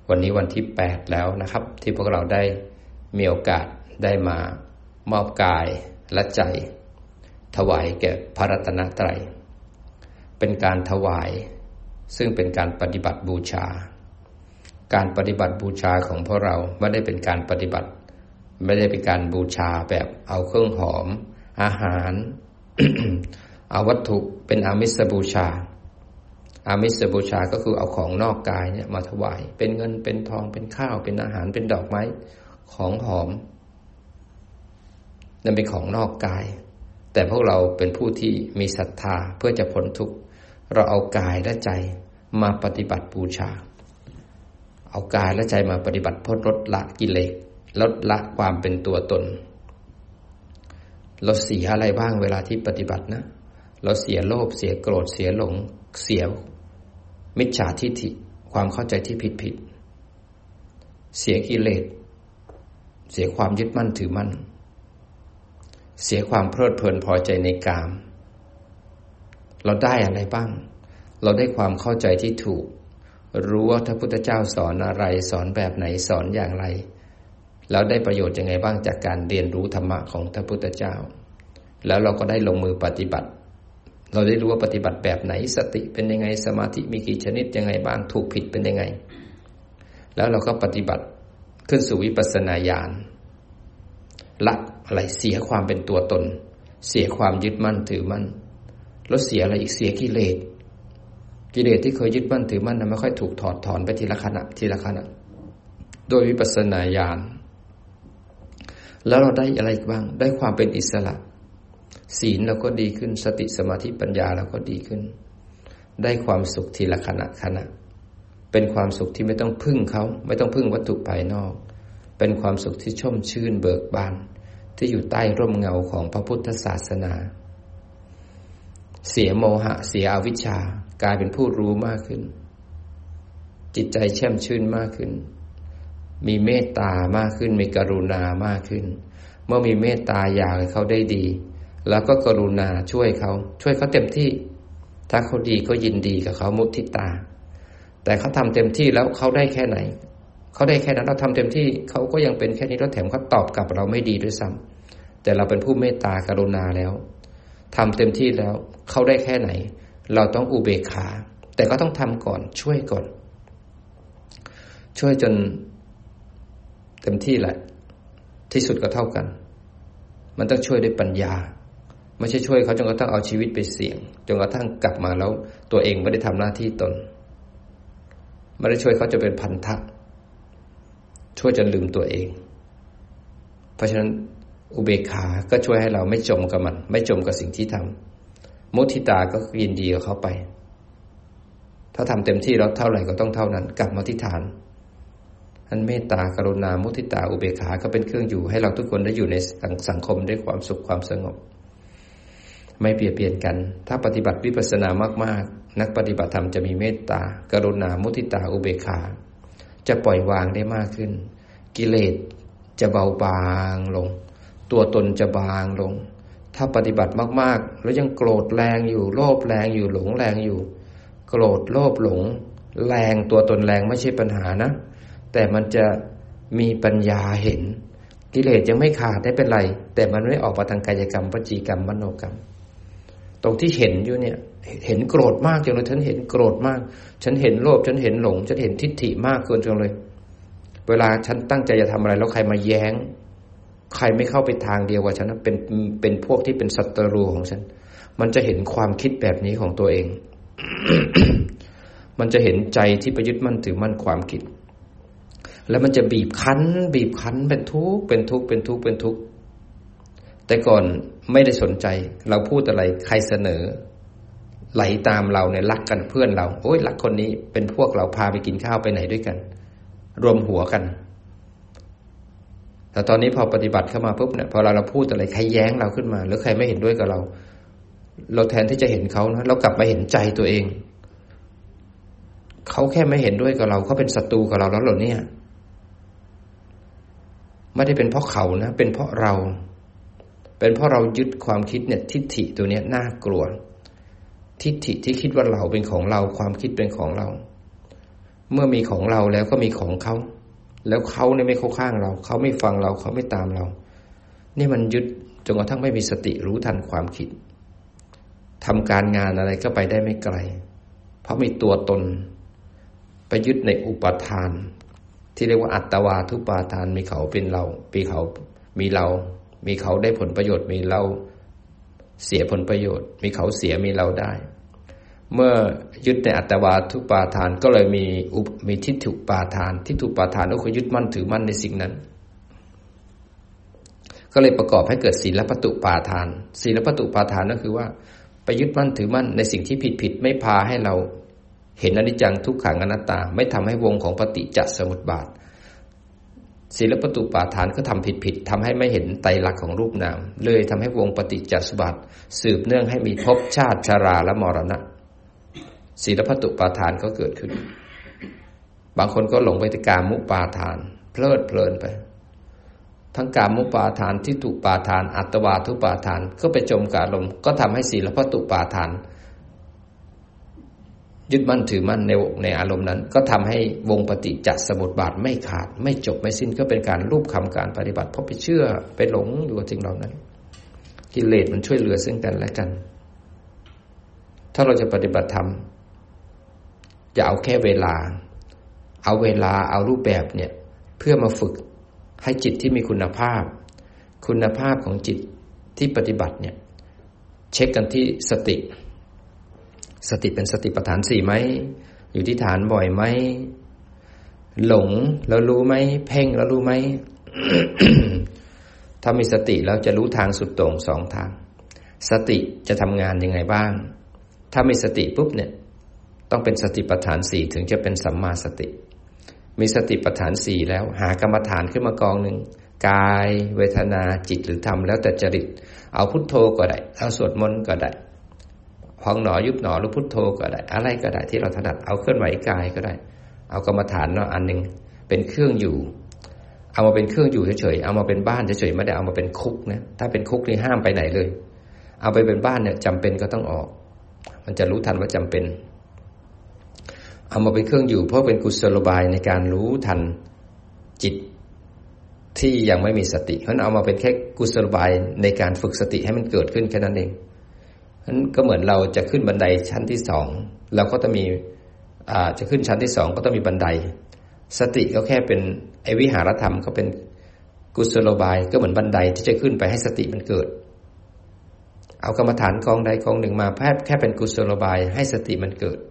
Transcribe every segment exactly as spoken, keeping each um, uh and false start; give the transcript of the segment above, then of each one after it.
วันนี้วันที่แปดแล้วนะครับที่พวกเราได้มีโอกาสได้มามอบกายและใจถวายแก่พระรัตนตรัยเป็นการถวายซึ่งเป็นการปฏิบัติบูชาการปฏิบัติบูชาของพวกเราไม่ได้เป็นการปฏิบัติไม่ได้เป็นการบูชาแบบเอาเครื่องหอมอาหาร เอาวัตถุเป็นอามิสบูชาอามิสบูชาก็คือเอาของนอกกายเนี่ยมาถวายเป็นเงินเป็นทองเป็นข้าวเป็นอาหารเป็นดอกไม้ของหอมนั่นเป็นของนอกกายแต่พวกเราเป็นผู้ที่มีศรัทธาเพื่อจะพ้นทุกข์เราเอากายและใจมาปฏิบัติบูชาเอากายและใจมาปฏิบัติเพื่อลดละกิเลสลดละความเป็นตัวตนเราเสียอะไรบ้างเวลาที่ปฏิบัตินะเราเสียโลภเสียโกรธเสียหลงเสียมิจฉาทิฏฐิความเข้าใจที่ผิดผิดเสียกิเลสเสียความยึดมั่นถือมั่นเสียความเพลิดเพลินพอใจในกามเราได้อะไรบ้างเราได้ความเข้าใจที่ถูกรู้ว่าพระพุทธเจ้าสอนอะไรสอนแบบไหนสอนอย่างไรแล้วได้ประโยชน์ยังไงบ้างจากการเรียนรู้ธรรมะของพระพุทธเจ้าแล้วเราก็ได้ลงมือปฏิบัติเราได้รู้ว่าปฏิบัติแบบไหนสติเป็นยังไงสมาธิมีกี่ชนิดยังไงบ้างถูกผิดเป็นยังไงแล้วเราก็ปฏิบัติขึ้นสู่วิปัสสนาญาณละอะไรเสียความเป็นตัวตนเสียความยึดมั่นถือมั่นแล้วเสียอะไรอีกเสียกิเลสกิเลสที่เคยยึดมั่นถือมั่นนั้นไม่ค่อยถูกถอดถอนไปทีละขณะทีละขณะโดยวิปัสสนาญาณแล้วเราได้อะไรบ้างได้ความเป็นอิสระศีลเราก็ดีขึ้นสติสมาธิปัญญาเราก็ดีขึ้นได้ความสุขทีละขณะขณะเป็นความสุขที่ไม่ต้องพึ่งเขาไม่ต้องพึ่งวัตถุภายนอกเป็นความสุขที่ชุ่มชื่นเบิกบานที่อยู่ใต้ร่มเงาของพระพุทธศาสนาเสียโมหะเสียอวิชชากลายเป็นผู้รู้มากขึ้นจิตใจแช่มชื่นมากขึ้นมีเมตตามากขึ้นมีกรุณามากขึ้นเมื่อมีเมตตาอยากให้เขาได้ดีแล้วก็กรุณาช่วยเขาช่วยเขาเต็มที่ถ้าเขาดีก็ยินดีกับเขามุทิตาแต่เขาทำเต็มที่แล้วเขาได้แค่ไหนเขาได้แค่นั้นเราทำเต็มที่เขาก็ยังเป็นแค่นี้แล้วแถมเขาตอบกลับเราไม่ดีด้วยซ้ำแต่เราเป็นผู้เมตตากรุณาแล้วทำเต็มที่แล้วเขาได้แค่ไหนเราต้องอุเบกขาแต่ก็ต้องทำก่อนช่วยก่อนช่วยจนเต็มที่แหละที่สุดก็เท่ากันมันต้องช่วยด้วยปัญญาไม่ใช่ช่วยเขาจนกระทั่งเอาชีวิตไปเสี่ยงจนกระทั่งกลับมาแล้วตัวเองไม่ได้ทำหน้าที่ตนไม่ได้ช่วยเขาจะเป็นพันธะช่วยจนลืมตัวเองเพราะฉะนั้นอุเบกขาก็ช่วยให้เราไม่จมกับมันไม่จมกับสิ่งที่ทำมุทิตาก็ยินดีกับเขาไปถ้าทำเต็มที่แล้วเท่าไหร่ก็ต้องเท่านั้นกลับมาที่ฐานอันเมตตากรุณามุทิตาอุเบกขาก็เป็นเครื่องอยู่ให้เราทุกคนได้อยู่ในสังคมด้วยความสุขความสงบไม่เปรียบเบียนกันถ้าปฏิบัติวิปัสสนามากๆนักปฏิบัติธรรมจะมีเมตตากรุณามุทิตาอุเบกขาจะปล่อยวางได้มากขึ้นกิเลสจะเบาบางลงตัวตนจะบางลงถ้าปฏิบัติมากๆแล้วยังโกรธแรงอยู่โลภแรงอยู่หลงแรงอยู่โกรธโลภหลงแรงตัวตนแรงไม่ใช่ปัญหานะแต่มันจะมีปัญญาเห็นกิเลสยังไม่ขาดได้เป็นไรแต่มันไม่ออกมาทางกายกรรมวจีกรรมมโนกรรมตรงที่เห็นอยู่เนี่ยเห็นโกรธมากจังเลยฉันเห็นโกรธมากฉันเห็นโลภฉันเห็นหลงฉันเห็นทิฏฐิมากเกินจังเลยเวลาฉันตั้งใจจะทำอะไรแล้วใครมาแย้งใครไม่เข้าไปทางเดียวกับฉันเป็นเป็นพวกที่เป็นศัตรูของฉันมันจะเห็นความคิดแบบนี้ของตัวเอง มันจะเห็นใจที่ประยึดมั่นถือมั่นความคิดแล้วมันจะบีบคั้นบีบคั้นเป็นทุกข์เป็นทุกข์เป็นทุกข์เป็นทุกข์แต่ก่อนไม่ได้สนใจเราพูดอะไรใครเสนอไหลตามเราเนี่ยรักกันเพื่อนเราโอ้ยรักคนนี้เป็นพวกเราพาไปกินข้าวไปไหนด้วยกันรวมหัวกันแต่ตอนนี้พอปฏิบัติเข้ามาปุ๊บเนี่ยพอเราเราพูดอะไรใครแย้งเราขึ้นมาหรือใครไม่เห็นด้วยกับเราเราแทนที่จะเห็นเขานะเรากลับมาเห็นใจตัวเองเขาแค่ไม่เห็นด้วยกับเราเขาเป็นศัตรูกับเราแล้วเหรอเนี่ยไม่ได้เป็นเพราะเขานะเป็นเพราะเราเป็นเพราะเรายึดความคิดเนี่ยทิฏฐิตัวเนี้ยน่ากลัวทิฏฐิที่คิดว่าเราเป็นของเราความคิดเป็นของเราเมื่อมีของเราแล้วก็มีของเขาแล้วเขาเนี่ยไม่เข้าข้างเราเขาไม่ฟังเราเขาไม่ตามเรานี่มันยึดจนกระทั่งไม่มีสติรู้ทันความคิดทำการงานอะไรก็ไปได้ไม่ไกลเพราะมีตัวตนไปยึดในอุปทานที่เรียกว่าอัตวาทุปาทานมีเขาเป็นเรามีเขามีเรามีเขาได้ผลประโยชน์มีเราเสียผลประโยชน์มีเขาเสียมีเราได้เมื่อยึดในอัตวาทุปาทานก็เลยมีอุปมีทิฏฐุปาทานทิฏฐุปาทานก็คือยึดมั่นถือมั่นในสิ่งนั้นก็เลยประกอบให้เกิดศีลปตุปาทานศีลปตุปาทานก็คือว่าไปยึดมั่นถือมั่นในสิ่งที่ผิดผิดไม่พาให้เราเห็นอนิจจังทุกขังอนัตตาไม่ทำให้วงของปฏิจจสมุปบาทศีลปตุปาทานก็ทำผิดผิดทำให้ไม่เห็นไตรลักษณ์ของรูปนามเลยทำให้วงปฏิจจสมุปบาทสืบเนื่องให้มีภพชาติชราและมรณะศีลปตุปาทานก็เกิดขึ้นบางคนก็หลงไปในกามมุปาทานเพลิดเพลินไปทั้งกามมุปาทานทิฏฐุปาทานอัตวาทุปาทานก็ไปจมกับอารมณ์ก็ทำให้ศีลปตุปาทานยึดมั่นถือมั่นในในอารมณ์นั้นก็ทำให้วงปฏิจจสมุปบาทไม่ขาดไม่จบไม่สิ้นก็เป็นการรูปคำการปฏิบัติเพราะไปเชื่อไปหลงอยู่กับสิ่งเหล่านั้นกิเลสมันช่วยเหลือซึ่งกันและกันถ้าเราจะปฏิบัติธรรมอย่าเอาแค่เวลาเอาเวลาเอารูปแบบเนี่ยเพื่อมาฝึกให้จิตที่มีคุณภาพคุณภาพของจิตที่ปฏิบัติเนี่ยเช็คกันที่สติสติเป็นสติปัฏฐานสี่ไหมอยู่ที่ฐานบ่อยไหมหลงแล้วรู้ไหมเพ่งแล้วรู้ไหม ถ้ามีสติแล้วจะรู้ทางสุดโต่งสองทางสติจะทำงานยังไงบ้างถ้ามีสติปุ๊บเนี่ยต้องเป็นสติปัฏฐานสี่ถึงจะเป็นสัมมาสติมีสติปัฏฐานสี่แล้วหากรรมฐานขึ้นมากองหนึ่งกายเวทนาจิตหรือธรรมแล้วแต่จริตเอาพุทโธก็ได้เอาสวดมนต์ก็ได้พองหนอยุบหนอหรือพุทโธก็ได้อะไรก็ได้ที่เราถนัดเอาเคลื่อนไหวกายก็ได้เอากรรมฐานเนาะอันนึงเป็นเครื่องอยู่เอามาเป็นเครื่องอยู่เฉยๆเอามาเป็นบ้านเฉยๆไม่ได้เอามาเป็นคุกนะถ้าเป็นคุกนี่ห้ามไปไหนเลยเอาไปเป็นบ้านเนี่ยจำเป็นก็ต้องออกมันจะรู้ทันว่าจำเป็นเอามาเป็นเครื่องอยู่เพราะเป็นกุศโลบายในการรู้ทันจิตที่ยังไม่มีสติเพราะนั้นเอามาเป็นแค่กุศโลบายในการฝึกสติให้มันเกิดขึ้นแค่นั้นเองนั้นก็เหมือนเราจะขึ้นบันไดชั้นที่สองเราก็ต้องมีอ่าจะขึ้นชั้นที่สองก็ต้องมีบันไดสติก็แค่เป็นไอวิหารธรรมก็เป็นกุศโลบายก็เหมือนบันไดที่จะขึ้นไปให้สติมันเกิดเอากรรมฐานกองใดกองหนึ่งมาแค่แค่เป็นกุศโลบายให้สติมันเกิด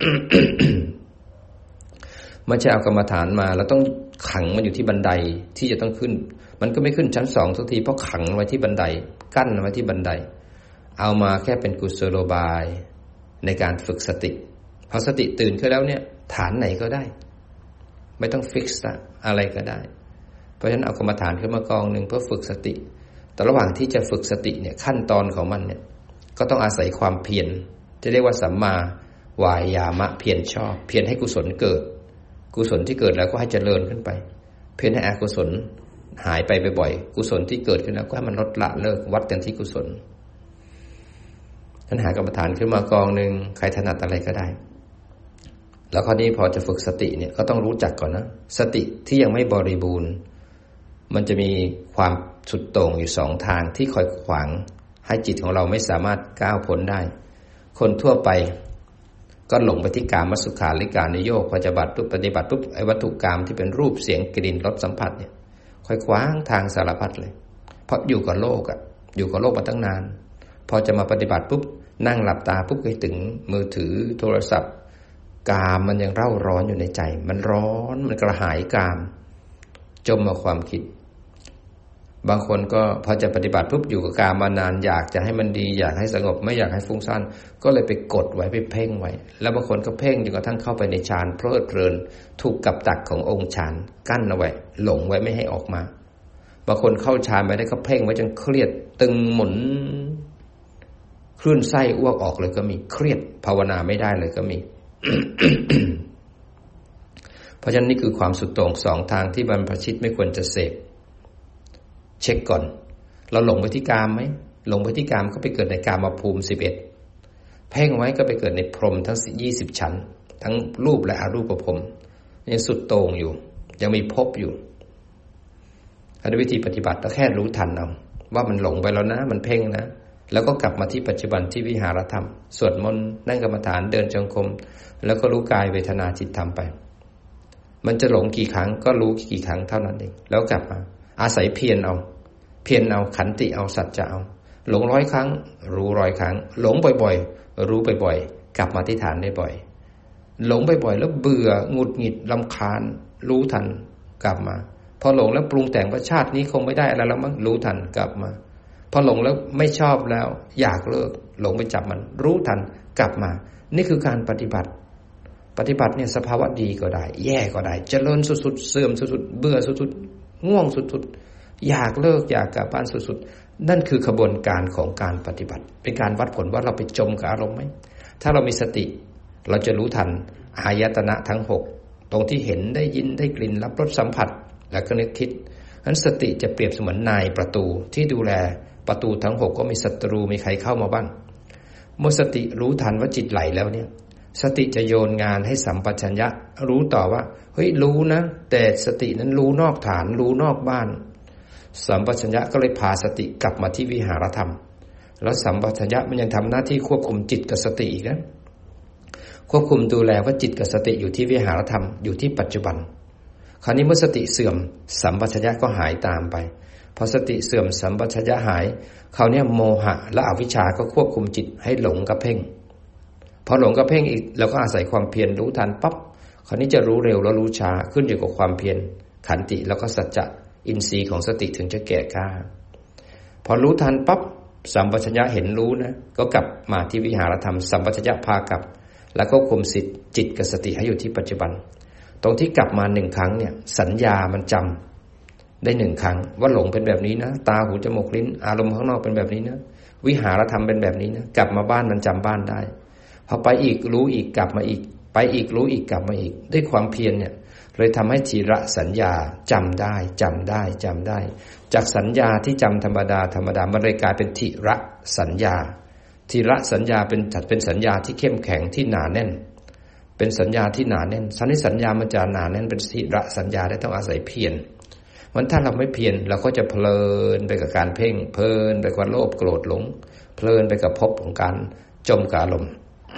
ไม่ใช่เอากรรมฐานมาแล้วต้องขังมันอยู่ที่บันไดที่จะต้องขึ้นมันก็ไม่ขึ้นชั้นสองทุกทีเพราะขังไว้ที่บันไดกั้นไว้ที่บันไดเอามาแค่เป็นกุศโลบายในการฝึกสติพอสติตื่นขึ้นแล้วเนี่ยฐานไหนก็ได้ไม่ต้องฟิกซ์อะไรก็ได้เพราะฉะนั้นเอากรรมฐานขึ้นมากองหนึ่งเพื่อฝึกสติแต่ระหว่างที่จะฝึกสติเนี่ยขั้นตอนของมันเนี่ยก็ต้องอาศัยความเพียรจะเรียกว่าสัมมาวายามะเพียรชอบเพียรให้กุศลเกิดกุศลที่เกิดแล้วก็ให้เจริญขึ้นไปเพียรให้อกุศลหายไปบ่อยๆกุศลที่เกิดขึ้นแล้วก็ให้มันลดละเลิกวัดกันที่กุศลท่านหากรรมฐานขึ้นมากองหนึ่งใครถนัดอะไรก็ได้แล้วคราวนี้พอจะฝึกสติเนี่ยก็ต้องรู้จักก่อนนะสติที่ยังไม่บริบูรณ์มันจะมีความสุดโต่งอยู่สองทางที่คอยขวางให้จิตของเราไม่สามารถก้าวพ้นได้คนทั่วไปก็หลงไปที่กามสุขาริการนิโยคพอจะบัติปุ๊บปฏิบัติปุ๊บไอ้วัตถุกรรมที่เป็นรูปเสียงกลิ่นรสสัมผัสเนี่ยคอยขวางทางสารพัดเลยเพราะอยู่กับโลกอ่ะอยู่กับโลกมาตั้งนานพอจะมาปฏิบัติปุ๊บนั่งหลับตาปุ๊บไปถึงมือถือโทรศัพท์กามมันยังเร่าร้อนอยู่ในใจมันร้อนมันกระหายกามจมมาความคิดบางคนก็พอจะปฏิบัติปุ๊บอยู่กับกามมานานอยากจะให้มันดีอยากให้สงบไม่อยากให้ฟุ้งซ่านก็เลยไปกดไว้ไปเพ่งไว้แล้วบางคนก็เพ่งจนกระทั่งเข้าไปในฌานเพลิดเพลินถูกกับดักขององค์ฌานกั้นเอาไว้หลงไว้ไม่ให้ออกมาบางคนเข้าฌานไปได้ก็เพ่งไว้จนเครียดตึงหมุนคลื่นไส้อ้วกออกเลยก็มีเครียดภาวนาไม่ได้เลยก็มี เพราะฉะนั้นนี่คือความสุดโต่งสองทางที่บรรพชิตไม่ควรจะเสพเช็คก่อนเราหลงไปที่กามไหมหลงไปที่กามก็ไปเกิดในกามภูมิสิบเอ็ดเพ่งไว้ก็ไปเกิดในพรหมทั้งยี่สิบชั้นทั้งรูปและอรูปภพยังสุดโต่งอยู่ยังมีภพอยู่อันวิธีปฏิบัติก็แค่รู้ทันเอาว่ามันหลงไปแล้วนะมันเพ่งนะแล้วก็กลับมาที่ปัจจุบันที่วิหารธรรมสวดมนต์นั่งกรรมฐานเดินจงกรมแล้วก็รู้กายเวทนาจิตธรรมไปมันจะหลงกี่ครั้งก็รู้กี่ครั้งเท่านั้นเองแล้วกลับมาอาศัยเพียรเอาเพียรเอาขันติเอาสัจจะเอาหลงร้อยครั้งรู้ร้อยครั้งหลงบ่อยๆรู้บ่อยๆกลับมาที่ฐานได้บ่อยหลงบ่อยๆแล้วเบื่อหงุดหงิดรำคาญรู้ทันกลับมาพอหลงแล้วปรุงแต่งว่าชาตินี้คงไม่ได้อะไรแล้วมั้งรู้ทันกลับมาพอหลงแล้วไม่ชอบแล้วอยากเลิกหลงไปจับมันรู้ทันกลับมานี่คือการปฏิบัติปฏิบัติเนี่ยสภาวะดีก็ได้แย่ก็ได้เจริญสุดๆเสื่อมสุดๆเบื่อสุดๆง่วงสุดๆอยากเลิกอยากกลับบ้านสุดๆนั่นคือขบวนการของการปฏิบัติเป็นการวัดผลว่าเราไปจมกับอารมณ์ไหมถ้าเรามีสติเราจะรู้ทันอายตนะทั้งหกตรงที่เห็นได้ยินได้กลิ่นรับรสสัมผัสและก็นึกคิดนั้นสติจะเปรียบเสมือนนายประตูที่ดูแลประตูทั้งหกก็มีศัตรูมีใครเข้ามาบ้างเมื่อสติรู้ทันว่าจิตไหลแล้วเนี่ยสติจะโยนงานให้สัมปชัญญะรู้ต่อว่าเฮ้ยรู้นะแต่สตินั้นรู้นอกฐานรู้นอกบ้านสัมปชัญญะก็เลยพาสติกลับมาที่วิหารธรรมแล้วสัมปชัญญะมันยังทำหน้าที่ควบคุมจิตกับสติอีกนะควบคุมดูแลว่าจิตกับสติอยู่ที่วิหารธรรมอยู่ที่ปัจจุบันคราวนี้เมื่อสติเสื่อมสัมปชัญญะก็หายตามไปพอสติเสื่อมสัมปชัญญะหายคราวนี้โมหะและอวิชชาก็ควบคุมจิตให้หลงกับเพ่งพอหลงกับเพ่งอีกเราก็อาศัยความเพียรรู้ทันปั๊บคราวนี้จะรู้เร็วแล้วรู้ช้าขึ้นอยู่กับความเพียรขันติแล้วก็สัจจะอินทรีย์ของสติถึงจะแก่กล้าพอรู้ทันปั๊บสัมปชัญญะเห็นรู้นะก็กลับมาที่วิหารธรรมสัมปชัญญะพากลับแล้วก็คุมสิทธิ์จิตกับสติให้อยู่ที่ปัจจุบันตรงที่กลับมาหนึ่งครั้งเนี่ยสัญญามันจำได้หนึ่งครั้งว่าหลงเป็นแบบนี้นะตาหูจมูกลิ้นอารมณ์ข้างนอกเป็นแบบนี้นะวิหารธรรมเป็นแบบนี้นะกลับมาบ้านมันจำบ้านได้พอไปอีกรู้อีกกลับมาอีกไปอีกรู้อีกกลับมาอีกด้วยความเพียรเนี่ยเลยทำให้ธีระสัญญาจำได้จำได้จำได้จากสัญญาที่จำธรรมดาธรรมดามันเลยกลายเป็นธีระสัญญาธีระสัญญาเป็นจัดเป็นสัญญาที่เข้มแข็งที่หนาแน่นเป็นสัญญาที่หนาแน่นสันนิสัญญามันจะหนาแน่นเป็นธีระสัญญาได้ต้องอาศัยเพียรมันถ้าเราไม่เพียรเราก็จะเพลินไปกับการเพ่งเพลินไปกับโลภโกรธหลงเพลินไปกับภพของการจมกับอารมณ์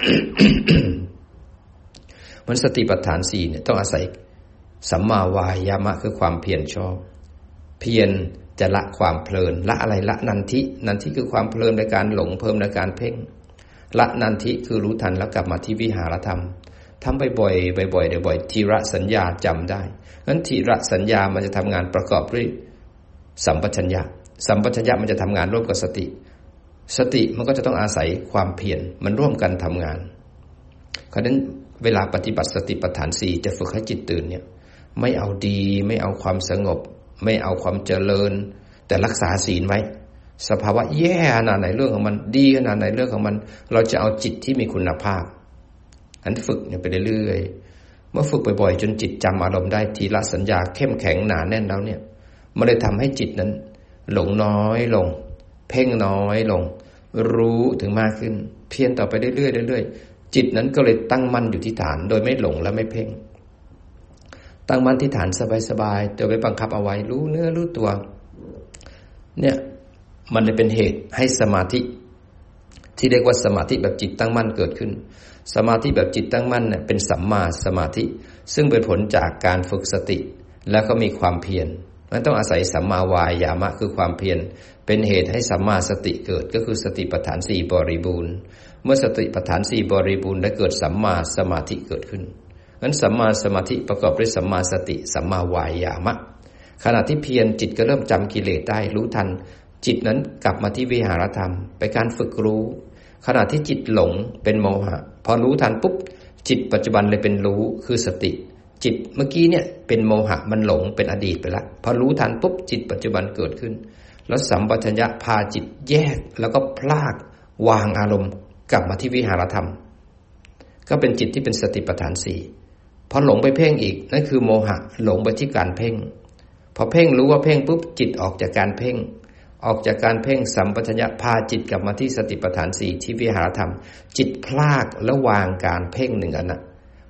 มันสติปัฏฐานสี่เนี่ยต้องอาศัยสัมมาวายามะคือความเพียรชอบเพียรจะละความเพลินละอะไรละนันทินันทิคือความเพลินในการหลงเพิ่มในการเพ่งละนันทิคือรู้ทันแล้วกลับมาที่วิหารธรรมทำบ่อยๆบ่อยๆบ่อยๆทีระสัญญาจำได้งั้นทีระสัญญามันจะทำงานประกอบด้วยสัมปชัญญะสัมปชัญญะมันจะทำงานร่วมกับสติสติมันก็จะต้องอาศัยความเพียรมันร่วมกันทำงานเพราะฉะนั้นเวลาปฏิบัติสติปัฏฐานสี่จะฝึกให้จิตตื่นเนี่ยไม่เอาดีไม่เอาความสงบไม่เอาความเจริญแต่รักษาศีลไว้สภาวะแย่ขนาดไหนเรื่องของมันดีขนาดไหนเรื่องของมันเราจะเอาจิตที่มีคุณภาพอันฝึกเนี่ยไปเรื่อยๆเมื่อฝึกบ่อยๆจนจิตจำอารมณ์ได้ทีละสัญญาเข้มแข็งหนาแน่นแล้วเนี่ยมันเลยทำให้จิตนั้นหลงน้อยลงเพ่งน้อยลงรู้ถึงมากขึ้นเพียรต่อไปเรื่อยๆเรื่อยๆจิตนั้นก็เลยตั้งมั่นอยู่ที่ฐานโดยไม่หลงและไม่เพ่งตั้งมั่นที่ฐานสบายๆโดยไม่บังคับเอาไว้รู้เนื้อรู้ตัวเนี่ยมันเลยเป็นเหตุให้สมาธิที่เรียกว่าสมาธิแบบจิตตั้งมั่นเกิดขึ้นสมาธิแบบจิตตั้งมั่นเนี่ยเป็นสัมมาสมาธิซึ่งเป็นผลจากการฝึกสติแล้วก็มีความเพียรมันต้องอาศัยสัมมาวายามะคือความเพียรเป็นเหตุให้สัมมาสติเกิดก็คือสติปัฏฐานสี่บริบูรณ์เมื่อสติปัฏฐานสี่บริบูรณ์และเกิดสัมมาสมาธิเกิดขึ้นงั้นสัมมาสมาธิประกอบด้วยสัมมาสติสัมมาวายามะขณะที่เพียรจิตก็เริ่มจำกิเลสได้รู้ทันจิตนั้นกลับมาที่วิหารธรรมไปการฝึกรู้ขณะที่จิตหลงเป็นโมหะพอรู้ทันปุ๊บจิตปัจจุบันเลยเป็นรู้คือสติจิตเมื่อกี้เนี่ยเป็นโมหะมันหลงเป็นอดีตไปแล้วพอรู้ทันปุ๊บจิตปัจจุบันเกิดขึ้นแล้วสัมปชัญญะพาจิตแยกแล้วก็พลากวางอารมณ์กลับมาที่วิหารธรรมก็เป็นจิตที่เป็นสติปัฏฐานสี่พอหลงไปเพ่งอีกนั่นคือโมหะหลงไปที่การเพ่งพอเพ่งรู้ว่าเพ่งปุ๊บจิตออกจากการเพ่งออกจากการเพ่งสัมปชัญญะพาจิตกลับมาที่สติปัฏฐานสี่ที่วิหารธรรมจิตพลากและวางการเพ่งหนึ่งอันนะ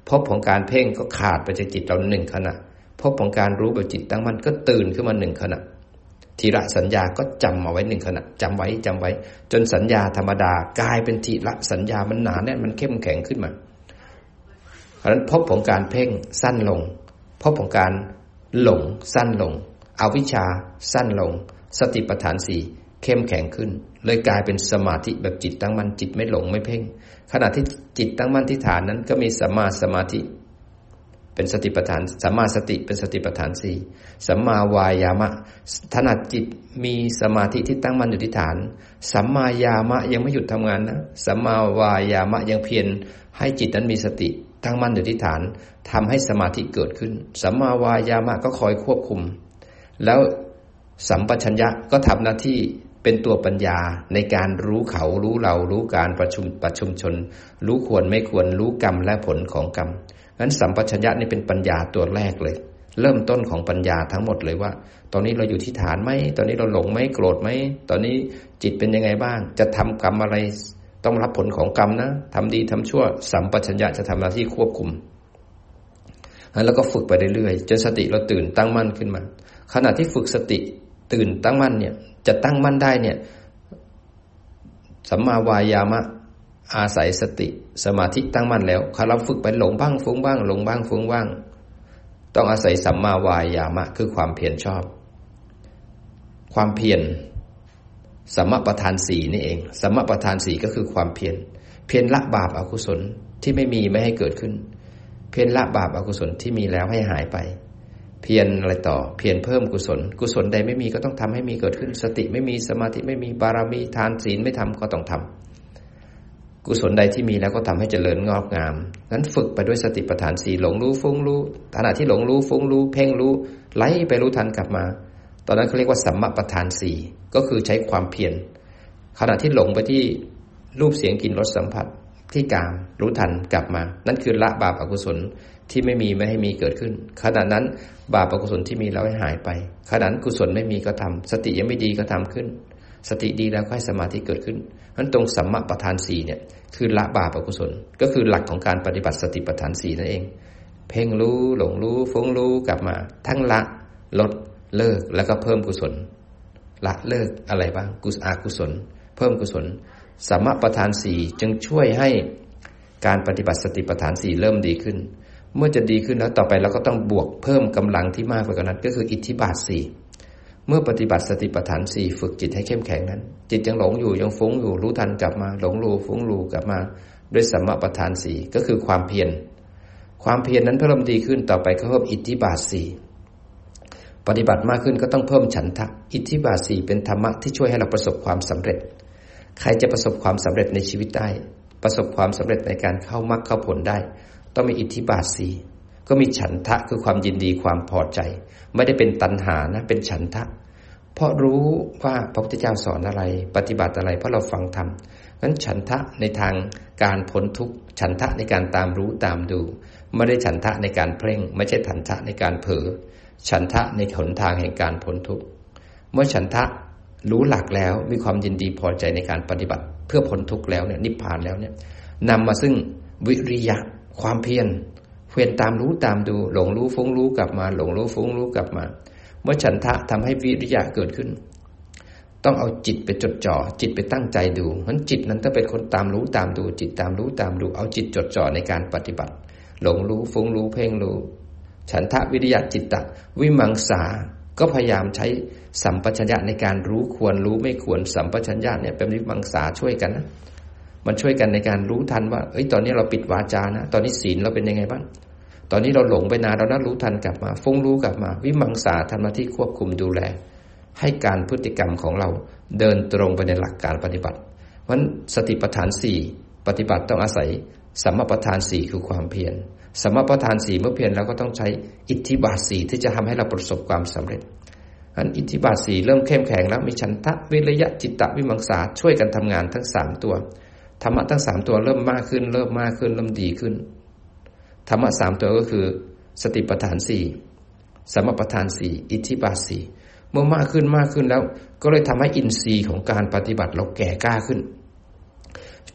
ภพของการเพ่งก็ขาดไปจากจิตเราหนึ่งขณะภพของการรู้แบบจิตตั้งมั่นก็ตื่นขึ้นมาหนึ่งขณะทีละสัญญาก็จำเอาไว้หนึ่งขณะจำไว้จำไว้จนสัญญาธรรมดากลายเป็นทีละสัญญามันหนาแน่นมันเข้มแข็งขึ้นมาเพราะฉะนั้นภพของการเพ่งสั้นลงภพของการหลงสั้นลงอวิชชาสั้นลงสติปัฏฐานสี่เข้มแข็งขึ้นเลยกลายเป็นสมาธิแบบจิตตั้งมั่นจิตไม่หลงไม่เพ่งขณะที่จิตตั้งมั่นที่ฐานนั้นก็มีสัมมาสมาธิเป็นสติปัฏฐานสัมมาสติเป็นสติปัฏฐานสี่สัมมาวายามะขณะจิตมีสมาธิที่ตั้งมั่นอยู่ที่ฐานสัมมายามะยังไม่หยุดทำงานนะสัมมาวายามะยังเพียรให้จิตนั้นมีสติตั้งมั่นอยู่ที่ฐานทำให้สมาธิเกิดขึ้นสัมมาวายามะก็คอยควบคุมแล้วสัมปชัญญะก็ทำหน้าที่เป็นตัวปัญญาในการรู้เขารู้เรารู้การประชุมประชุมชนรู้ควรไม่ควรรู้กรรมและผลของกรรมงั้นสัมปชัญญะนี่เป็นปัญญาตัวแรกเลยเริ่มต้นของปัญญาทั้งหมดเลยว่าตอนนี้เราอยู่ที่ฐานไหมตอนนี้เราหลงไหมโกรธไหมตอนนี้จิตเป็นยังไงบ้างจะทำกรรมอะไรต้องรับผลของกรรมนะทำดีทำชั่วสัมปชัญญะจะทำหน้าที่ควบคุมแล้วก็ฝึกไปเรื่อยๆจนสติเราตื่นตั้งมั่นขึ้นมาขณะที่ฝึกสติตื่นตั้งมั่นเนี่ยจะตั้งมั่นได้เนี่ยสัมมาวายามะอาศัยสติสมาธิตั้งมั่นแล้วถ้าเราฝึกไปหลงบ้างฟุ้งบ้างหลงบ้างฟุ้งบ้างต้องอาศัยสัมมาวายามะคือความเพียรชอบความเพียรสัมมาประธานสี่นี่เองสัมมาประธานสี่ก็คือความเพียรเพียรละบาปอกุศลที่ไม่มีไม่ให้เกิดขึ้นเพียรละบาปอกุศลที่มีแล้วให้หายไปเพียรอะไรต่อเพียรเพิ่มกุศลกุศลใดไม่มีก็ต้องทำให้มีเกิดขึ้นสติไม่มีสมาธิไม่มีบารมีทานศีลไม่ทำก็ต้องทำกุศลใดที่มีแล้วก็ทำให้เจริญงอกงามงั้นฝึกไปด้วยสติปัฏฐานสี่หลงรู้ฟุ้งรู้ขณะที่หลงรู้ฟุ้งรู้เพ่งรู้ไหลไปรู้ทันกลับมาตอนนั้นเขาเรียกว่าสัมมาประธานสี่ก็คือใช้ความเพียรขณะที่หลงไปที่รูปเสียงกลิ่นรสสัมผัสที่กามรู้ทันกลับมานั่นคือละบาปอกุศลที่ไม่มีไม่ให้มีเกิดขึ้นขณะนั้นบาปอกุศลที่มีแล้วให้หายไปขณะนั้นกุศลไม่มีก็ทำสติยังไม่ดีก็ทำขึ้นสติดีแล้วก็ให้สมาธิเกิดขึ้นนั้นตรงสัมมาประธานสี่เนี่ยคือละบาปอกุศลก็คือหลักของการปฏิบัติสติปัฏฐานสี่นั่นเองเพ่งรู้หลงรู้ฟุ้งรู้กลับมาทั้งละลดเลิกแล้วก็เพิ่มกุศลละเลิกอะไรบ้างกุศลอกุศลเพิ่มกุศลสัมมาประธานสี่จึงช่วยให้การปฏิบัติสติปัฏฐานสี่เริ่มดีขึ้นเมื่อจะดีขึ้นแล้วต่อไปเราก็ต้องบวกเพิ่มกำลังที่มากกว่านั้นก็คืออิทธิบาทสี่เมื่อปฏิบัติสติปัฏฐานสี่ฝึกจิตให้เข้มแข็งนั้นจิตยังหลงอยู่ยังฟุ้งอยู่รู้ทันกลับมาหลงรู้ฟุ้งรู้กลับมาด้วยสัมมาประธานสี่ก็คือความเพียรความเพียรนั้นเพิ่มดีขึ้นต่อไปก็เพิ่มอิทธิบาทสี่ปฏิบัติมากขึ้นก็ต้องเพิ่มฉันทะอิทธิบาทสี่เป็นธรรมะที่ช่วยให้เราประสบความสำเร็จใครจะประสบความสำเร็จในชีวิตได้ประสบความสำเร็จในการเข้ามรรคเข้าผลได้ต้องมีอิทธิบาทสี่ก็มีฉันทะคือความยินดีความพอใจไม่ได้เป็นตัณหานะเป็นฉันทะเพราะรู้ว่าพระพุทธเจ้าสอนอะไรปฏิบัติอะไรเพราะเราฟังธรรมงั้นฉันทะในทางการพ้นทุกข์ฉันทะในการตามรู้ตามดูไม่ได้ฉันทะในการเพ่งไม่ใช่ฉันทะในการเผลอฉันทะในหนทางแห่งการพ้นทุกข์เมื่อฉันทะรู้หลักแล้วมีความยินดีพอใจในการปฏิบัติเพื่อพ้นทุกข์แล้วเนี่ยนิพพานแล้วเนี่ยนำมาซึ่งวิริยะความเพียรเพียรตามรู้ตามดูหลงรู้ฟุ้งรู้กลับมาหลงรู้ฟุ้งรู้กลับมาเมื่อฉันทะทำให้วิริยะเกิดขึ้นต้องเอาจิตไปจดจ่อจิตไปตั้งใจดูเพราะจิตนั้นต้องเป็นคนตามรู้ตามดูจิตตามรู้ตามดูเอาจิตจดจ่อในการปฏิบัติหลงรู้ฟุ้งรู้เพ่งรู้ฉันทะวิริยะจิตตะวิมังสาก็พยายามใช้สัมปชัญญะในการรู้ควรรู้ไม่ควรสัมปชัญญะเนี่ยเป็นวิมังสาช่วยกันนะมันช่วยกันในการรู้ทันว่าเอ้ยตอนนี้เราปิดวาจานะตอนนี้ศีลเราเป็นยังไงบ้างตอนนี้เราหลงไปนานเรานั้นรู้ทันกลับมาฟุ้งรู้กลับมาวิมังสาทำหน้าที่ควบคุมดูแลให้การพฤติกรรมของเราเดินตรงไปในหลักการปฏิบัติเพราะฉะนั้นสติปัฏฐานสี่ปฏิบัติต้องอาศัยสัมมาปัฏฐานสี่คือความเพียรสัมมาปัฏฐานสี่เมื่อเพียรแล้วก็ต้องใช้อิทธิบาทสี่ที่จะทำให้เราประสบความสำเร็จอันอิทธิบาทสี่เริ่มเข้มแข็งแล้วมีฉันทะวิริยะจิตตะวิมังสาช่วยกันทำงานทั้งสามตัวธรรมะทั้งสามตัวเริ่มมากขึ้นเริ่มมากขึ้นเริ่มดีขึ้นธรรมะสามตัวก็คือสติปัฏฐานสี่สัมมาปัฏฐานสี่อิทธิบาทสี่เมื่อมากขึ้นมากขึ้นแล้วก็เลยทำให้อินทรีย์ของการปฏิบัติเราแก่กล้าขึ้น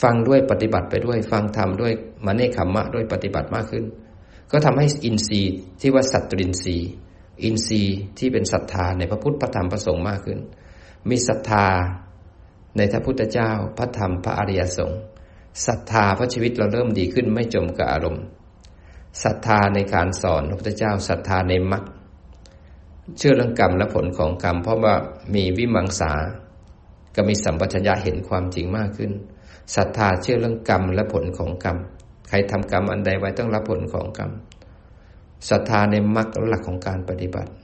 ฟังด้วยปฏิบัติไปด้วยฟังธรรมด้วยมเนคัมมะด้วยปฏิบัติมากขึ้นก็ทำให้อินทรีย์ที่ว่าสัตตรินทรีย์อินทรีย์ที่เป็นศรัทธาในพระพุทธพระธรรมพระสงฆ์มากขึ้นมีศรัทธาในพระพุทธเจ้าพระธรรมพระอริยสงฆ์ศรัทธาเพราะชีวิตเราเริ่มดีขึ้นไม่จมกับอารมณ์ศรัทธาในการสอนพระพุทธเจ้าศรัทธาในมรรคเชื่อเรื่องกรรมและผลของกรรมเพราะว่ามีวิมังสาก็มีสัมปชัญญะเห็นความจริงมากขึ้นศรัทธาเชื่อเรื่องกรรมและผลของกรรมใครทำกรรมอันใดไว้ต้องรับผลของกรรมศรัทธาในมรรคหลักของการปฏิบัติ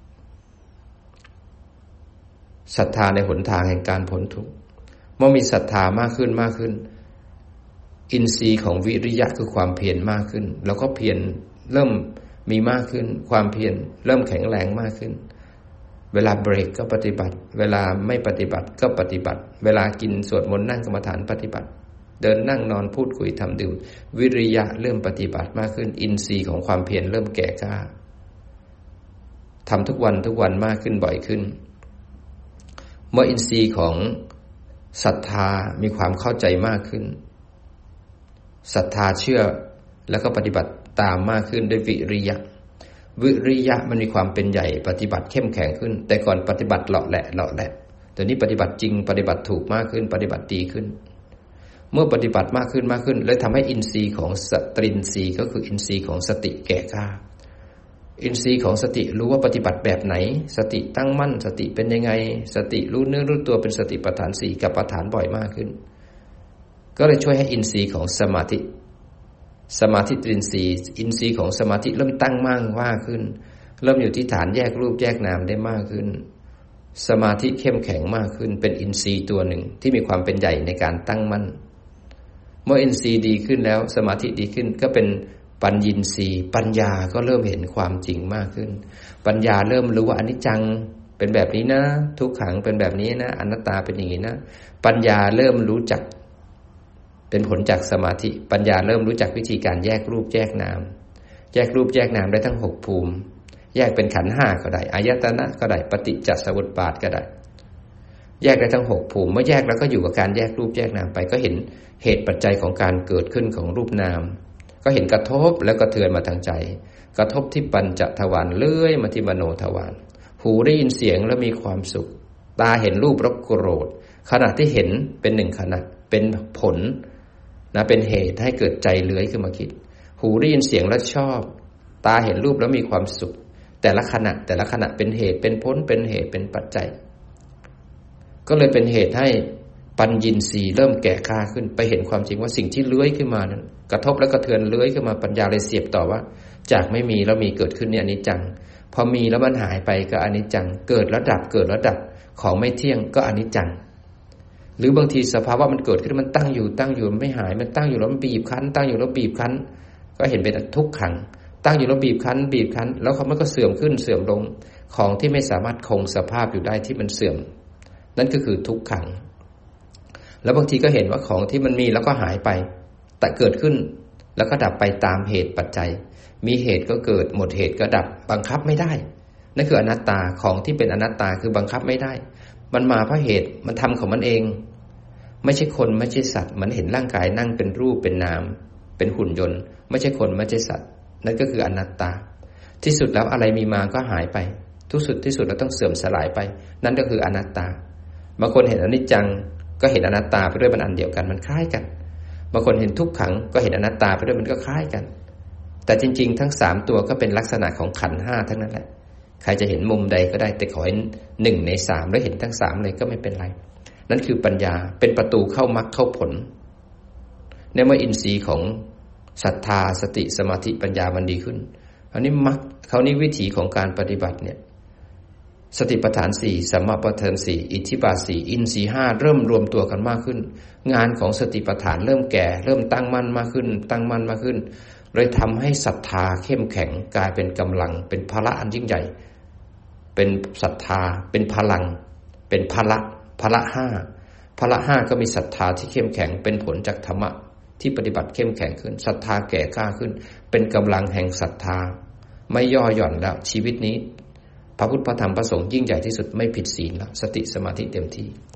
ศรัทธาในหนทางแห่งการพ้นทุกข์เมื่อมีศรัทธามากขึ้นมากขึ้นอินทรีย์ของวิริยะคือความเพียรมากขึ้นแล้วก็เพียรเริ่มมีมากขึ้นความเพียรเริ่มแข็งแรงมากขึ้นเวลาเบรกก็ปฏิบัติเวลาไม่ปฏิบัติก็ปฏิบัติเวลากินสวดมนต์นั่งกรรมฐานปฏิบัติเดินนั่งนอนพูดคุยทำดื่มวิริยะเริ่มปฏิบัติมากขึ้นอินทรีย์ของความเพียรเริ่มแก่กล้าทำทุกวันทุกวันมากขึ้นบ่อยขึ้นเมื่ออินทรีย์ของศรัทธามีความเข้าใจมากขึ้นศรัทธาเชื่อแล้วก็ปฏิบัติตามมากขึ้นด้วยวิริยะวิริยะมันมีความเป็นใหญ่ปฏิบัติเข้มแข็งขึ้นแต่ก่อนปฏิบัติเลาะแหละเลาะแหละแต่นี้ปฏิบัติจริงปฏิบัติถูกมากขึ้นปฏิบัติดีขึ้นเมื่อปฏิบัติมากขึ้นมากขึ้นเลยทำให้อินทรีย์ของสตรินทรีย์ก็คืออินทรีย์ของสติแก่กล้าอินทรีย์ของสติรู้ว่าปฏิบัติแบบไหนสติตั้งมั่นสติเป็นยังไงสติรู้เนื้อรู้ตัวเป็นสติปัฏฐานสี่กับปัฏฐานบ่อยมากขึ้นก็เลยช่วยให้อินทรีย์ของสมาธิสมาธิตรินทรีย์อินทรีย์ของสมาธิเริ่มตั้งมั่นมากขึ้นเริ่มอยู่ที่ฐานแยกรูปแยกนามได้มากขึ้นสมาธิเข้มแข็งมากขึ้นเป็นอินทรีย์ตัวหนึ่งที่มีความเป็นใหญ่ในการตั้งมั่นเมื่ออินทรีย์ดีขึ้นแล้วสมาธิดีขึ้นก็เป็นปัญญินทรีย์ปัญญาก็เริ่มเห็นความจริงมากขึ้นปัญญาเริ่มรู้ว่าอนิจจังเป็นแบบนี้นะทุกขังเป็นแบบนี้นะอนัตตาเป็นอย่างนี้นะปัญญาเริ่มรู้จักเป็นผลจากสมาธิปัญญาเริ่มรู้จักวิธีการแยกรูปแยกนามแยกรูปแยกนามได้ทั้งหกภูมิแยกเป็นขันธ์ห้าก็ได้อายตนะก็ได้ปฏิจจสมุปบาทก็ได้แยกได้ทั้งหกภูมิเมื่อแยกแล้วก็อยู่กับการแยกรูปแยกนามไปก็เห็นเหตุปัจจัยของการเกิดขึ้นของรูปนามก็เห็นกระทบแล้วก็เทือนมาทางใจกระทบที่ปัญจทวารเลื่อยมาที่มโนทวารหูได้ยินเสียงแล้วมีความสุขตาเห็นรูปแล้วโกรธขณะที่เห็นเป็นหนึ่งขณะเป็นผลนะเป็นเหตุให้เกิดใจเลื้อยขึ้นมาคิดหูได้ยินเสียงแล้วชอบตาเห็นรูปแล้วมีความสุขแต่ละขณะแต่ละขณะเป็นเหตุเป็นผลเป็นเหตุเป็นปัจจัยก็เลยเป็นเหตุให้ปัญญินทรีย์เริ่มแก่กล้าขึ้นไปเห็นความจริงว่าสิ่งที่เลื้อยขึ้นมานั้นกระทบแล้วกระเทือนเลื้อยขึ้นมาปัญญาเลยเสียบต่อว่าจากไม่มีแล้วมีเกิดขึ้นเนี่ยอนิจจังพอมีแล้วมันหายไปก็อนิจจังเกิดแล้วดับเกิดแล้วดับของไม่เที่ยงก็อนิจจังหรือบางทีสภาวะมันเกิดขึ้นมันตั้งอยู่ตั้งอยู่มันไม่หายมันตั้งอยู่แล้วมันบีบคั้นตั้งอยู่แล้วบีบคั้นก็เห็นเป็นทุกขังตั้งอยู่แล้วบีบคั้นบีบคั้นแล้วมันก็เสื่อมขึ้นเสื่อมลงของที่ไม่สามารถคงสภาพอยู่ได้ที่มันเสื่อมนั่นก็คือทุกขังแล้วบางทีก็เห็นว่าของที่มันมีแล้วก็หายไปแต่เกิดขึ้นแล้วก็ดับไปตามเหตุปัจจัยมีเหตุก็เกิดหมดเหตุก็ดับบังคับไม่ได้นั่นคืออนัตตาของที่เป็นอนัตตาคือบังคับไม่ได้มันมาเพราะเหตุมันทำของมันเองไม่ใช่คนไม่ใช่สัตว์มันเห็นร่างกายนั่งเป็นรูปเป็นนามเป็นหุ่นยนต์ไม่ใช่คนไม่ใช่สัตว์นั่นก็คืออนัตตาที่สุดแล้วอะไรมีมาก็หายไปทุกสุดที่สุดแล้วต้องเสื่อมสลายไปนั่นก็คืออนัตตาบางคนเห็นอนิจจังก็เห็นอนัตตาไปด้วยมันอันเดียวกันมันคล้ายกันบางคนเห็นทุกขังก็เห็นอนัตตาไปด้วยมันก็คล้ายกันแต่จริงๆทั้งสามตัวก็เป็นลักษณะของขันธ์ห้าทั้งนั้นแหละใครจะเห็นมุมใดก็ได้แต่ขอเห็นหนึ่งในสามแล้วเห็นทั้งสามเลยก็ไม่เป็นไรนั่นคือปัญญาเป็นประตูเข้ามรรคเข้าผลในเมื่ออินทรีย์ของศรัทธาสติสมาธิปัญญามันดีขึ้นคราวนี้มรรคคราวนี้วิถีของการปฏิบัติเนี่ยสติปัฏฐานสี่สัมมาปัฏฐานสี่อิทธิบาทสี่อินทรีย์ห้าเริ่มรวมตัวกันมากขึ้นงานของสติปัฏฐานเริ่มแก่เริ่มตั้งมั่นมากขึ้นตั้งมั่นมากขึ้นเลยทำให้ศรัทธาเข้มแข็งกลายเป็นกำลังเป็นพละอันยิ่งใหญ่เป็นศรัทธาเป็นพลังเป็นพละพละห้าพละห้าก็มีศรัทธาที่เข้มแข็งเป็นผลจากธรรมะที่ปฏิบัติเข้มแข็งขึ้นศรัทธาแก่กล้าขึ้นเป็นกำลังแห่งศรัทธาไม่ย่อหย่อนแล้วชีวิตนี้พระพุทธพระธรรมพระสงฆ์ยิ่งใหญ่ที่สุดไม่ผิดศีลแล้วสติสมาธิเต็มที่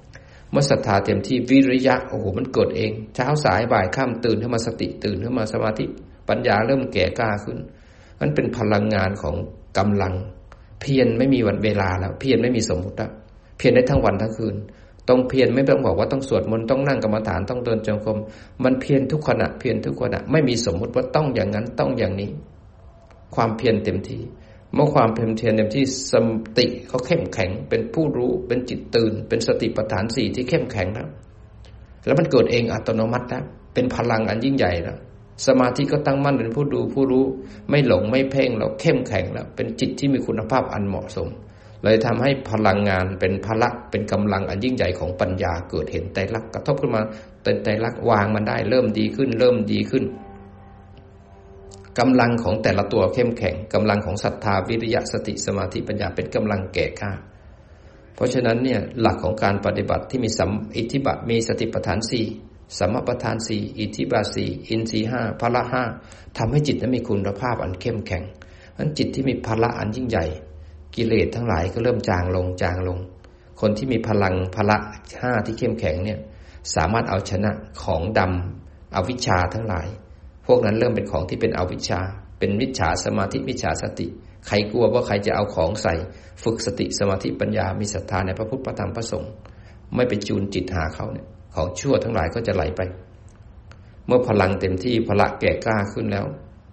เมื่อศรัทธาเต็มที่วิริยะโอ้โหมันเกิดเองเช้าสายบ่ายค่ำตื่นขึ้นมาสติตื่นขึ้นมาสมาธิปัญญาเริ่มแก่กล้าขึ้นมันเป็นพลังงานของกำลังเพียรไม่มีวันเวลาแล้วเพียรไม่มีสมมุติแล้วเพียรได้ทั้งวันทั้งคืนต้องเพียรไม่ต้องบอกว่าต้องสวดมนต์ต้องนั่งกรรมฐานต้องเดินจงกรมมันเพียรทุกขณะเพียรทุกขณะไม่มีสมมุติว่าต้องอย่างนั้นต้องอย่างนี้ความเพียรเต็มที่เมื่อความเพียรเต็มที่สติเขาเข้มแข็งเป็นผู้รู้เป็นจิตตื่นเป็นสติปัฏฐานสี่ที่เข้มแข็งแล้วแล้วมันเกิดเองอัตโนมัติแล้วเป็นพลังอันยิ่งใหญ่แล้วสมาธิก็ตั้งมั่นเป็นผู้ดูผู้รู้ไม่หลงไม่เพ่งแล้วเข้มแข็งแล้วเป็นจิตที่มีคุณภาพอันเหมาะสมเลยทำให้พลังงานเป็นพละเป็นกำลังอันยิ่งใหญ่ของปัญญาเกิดเห็นไตรลักษณ์กระทบขึ้นมาเป็นไตรลักษณ์วางมันได้เริ่มดีขึ้นเริ่มดีขึ้นกำลังของแต่ละตัวเข้มแข็งกำลังของศรัทธาวิริยะสติสมาธิปัญญาเป็นกำลังแก่กล้าเพราะฉะนั้นเนี่ยหลักของการปฏิบัติที่มีสัมอิทธิบาทมีสติปัฏฐานสี่สัมมาปัฏฐานสี่อิทธิบาทสี่อินทรีย์ห้าพละห้าทำให้จิตนั้นมีคุณภาพอันเข้มแข็งนั้นจิตที่มีพละอันยิ่งใหญ่กิเลสทั้งหลายก็เริ่มจางลงจางลงคนที่มีพลังพละห้าที่เข้มแข็งเนี่ยสามารถเอาชนะของดำอวิชชาทั้งหลายพวกนั้นเริ่มเป็นของที่เป็นอวิชชาเป็นมิจฉาสมาธิมิจฉาสติใครกลัวว่าใครจะเอาของใส่ฝึกสติสมาธิปัญญามีศรัทธาในพระพุทธพระธรรมพระสงฆ์ไม่ไปจูนจิตหาเขาเนี่ยของชั่วทั้งหลายก็จะไหลไปเมื่อพลังเต็มที่พละแก่กล้าขึ้นแล้ว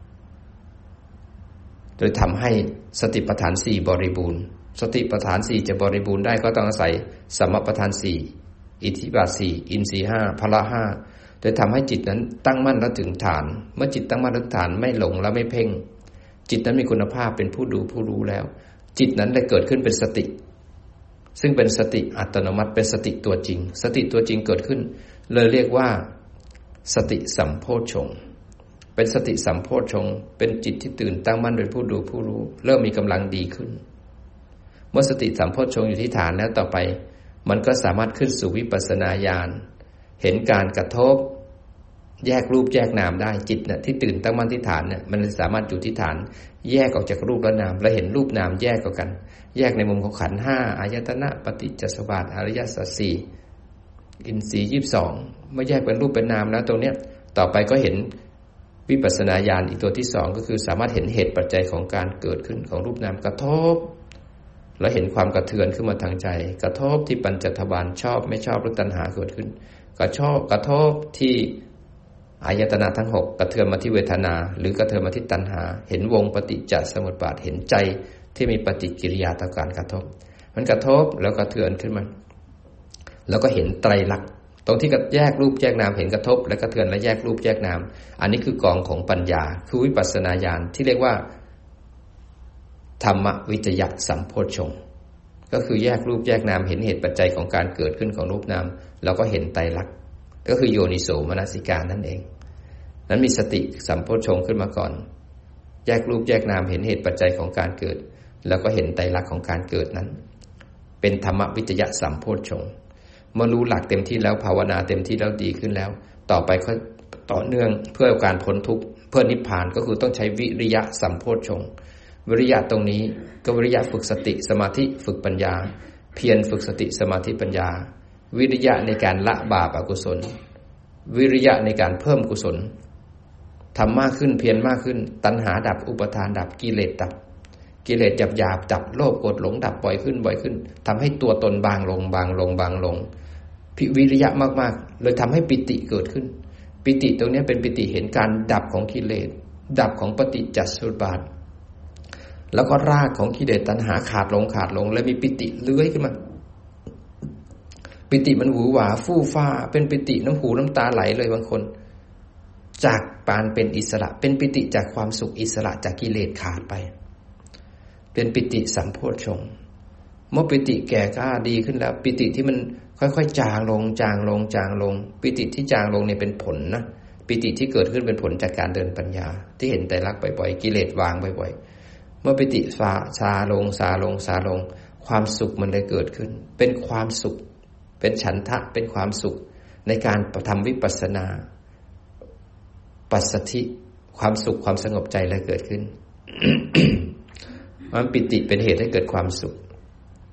โดยทำให้สติปัฏฐานสี่บริบูรณ์สติปัฏฐานสี่จะบริบูรณ์ได้ก็ต้องอาศัยสัมมาปัฏฐานสี่อิทธิบาทสี่อินทรีย์ห้าพละห้าโดยทำให้จิตนั้นตั้งมั่นและถึงฐานเมื่อจิตตั้งมั่นถึงฐานไม่หลงและไม่เพ่งจิตนั้นมีคุณภาพเป็นผู้ดูผู้รู้แล้วจิตนั้นได้เกิดขึ้นเป็นสติซึ่งเป็นสติอัตโนมัติเป็นสติตัวจริงสติตัวจริงเกิดขึ้นเลยเรียกว่าสติสัมโพชฌงค์เป็นสติสัมโพชฌงค์เป็นจิตที่ตื่นตั้งมั่นเป็นผู้ดูผู้รู้เริ่มมีกำลังดีขึ้นเมื่อสติสัมโพชฌงค์อยู่ที่ฐานแล้วต่อไปมันก็สามารถขึ้นสู่วิปัสสนาญาณเห็นการกระทบแยกรูปแยกนามได้จิตเนี่ยที่ตื่นตั้งมั่นที่ฐานเนี่ยมันสามารถอยู่ที่ฐานแยกออกจากรูปและนามและเห็นรูปนามแยกออกกันแยกในมุมของขันธ์ห้าอายตนะปฏิจจสมุปบาทอริยสัจสี่อินทรีย์ยี่สิบสองเมื่อแยกเป็นรูปเป็นนามแล้วตรงเนี้ยต่อไปก็เห็นวิปัสสนาญาณอีกตัวที่สองก็คือสามารถเห็นเหตุปัจจัยของการเกิดขึ้นของรูปนามกระทบแล้วเห็นความกระเทือนขึ้นมาทางใจกระทบที่ปัญจทวารชอบไม่ชอบหรือตัณหาเกิดขึ้นกระทบกระทบที่อายตนะทั้งหกกระเทือนมาที่เวทนาหรือกระเทือนมาที่ตัณหาเห็นวงปฏิจจสมุปบาทเห็นใจที่มีปฏิกิริยาต่อการกระทบมันกระทบแล้วกระเทือนขึ้นมาแล้วก็เห็นไตรลักษณ์ตรงที่แยกรูปแยกนามเห็นกระทบและกระเทือนและแยกรูปแยกนามอันนี้คือกองของปัญญาคือวิปัสสนาญาณที่เรียกว่าธรรมวิจยะสัมโพชฌงค์ก็คือแยกรูปแยกนามเห็นเหตุปัจจัยของการเกิดขึ้นของรูปนามแล้วก็เห็นไตรลักษณ์ก็คือโยนิโสมนสิการนั่นเองนั้นมีสติสัมโพชฌงค์ขึ้นมาก่อนแยกรูปแยกนามเห็นเหตุปัจจัยของการเกิดแล้วก็เห็นไตรลักษณ์ของการเกิดนั้นเป็นธรรมวิจยะสัมโพชฌงค์เมื่อรู้หลักเต็มที่แล้วภาวนาเต็มที่แล้วดีขึ้นแล้วต่อไปก็ต่อเนื่องเพื่อการพ้นทุกข์เพื่อนิพพานก็คือต้องใช้วิริยะสัมโพชฌงค์วิริยะตรงนี้ก็วิริยะฝึกสติสมาธิฝึกปัญญาเพียรฝึกสติสมาธิปัญญาวิริยะในการละบาปอกุศลวิริยะในการเพิ่มกุศลทำมากขึ้นเพียรมากขึ้นตัณหาดับอุปทานดับกิเลสดับกิเลสหยาบหยาบดับโลภโกรธหลงดับบ่อยขึ้นบ่อยขึ้นทำให้ตัวตนบางลงบางลงบางลงพิวิริยะมากๆเลยทำให้ปิติเกิดขึ้นปิติตรงนี้เป็นปิติเห็นการดับของกิเลสดับของปฏิจจสมุปบาทแล้วก็รากของกิเลสตัณหาขาดลงขาดลงแล้วมีปิติเลื้อยขึ้นมาปิติมันหวือหวาฟู่ฟ้าเป็นปิติน้ำหูน้ำตาไหลเลยบางคนจากปานเป็นอิสระเป็นปิติจากความสุขอิสระจากกิเลสขาดไปเป็นปิติสัมโพชฌงค์เมื่อปิติแก่กล้าดีขึ้นแล้วปิติที่มันค่อยๆจางลงจางลงจางลงปิติที่จางลงเนี่ยเป็นผลนะปิติที่เกิดขึ้นเป็นผลจากการเดินปัญญาที่เห็นไตรลักษณ์บ่อยๆกิเลสวางบ่อยๆเมื่อปิติซาซาลงซาลงซาลงความสุขมันได้เกิดขึ้นเป็นความสุขเป็นฉันทะเป็นความสุขในการทำวิปัสสนาปัสสัทธิความสุขความสงบใจเลยเกิดขึ้น มันปิติเป็นเหตุให้เกิดความสุข